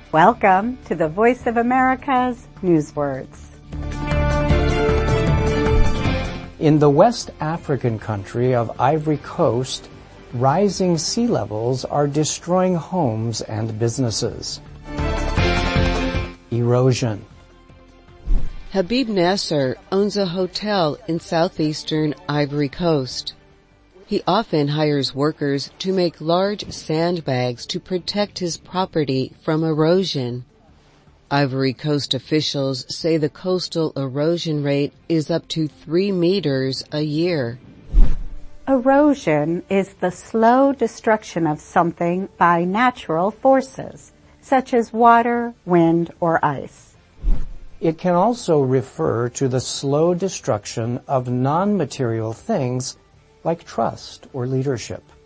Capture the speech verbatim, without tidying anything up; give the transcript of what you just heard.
Welcome to the Voice of America's Newswords. In the West African country of Ivory Coast, rising sea levels are destroying homes and businesses. Erosion. Habib Nasser owns a hotel in southeastern Ivory Coast. He often hires workers to make large sandbags to protect his property from erosion. Ivory Coast officials say the coastal erosion rate is up to three meters a year. Erosion is the slow destruction of something by natural forces, such as water, wind, or ice. It can also refer to the slow destruction of non-material things like trust or leadership.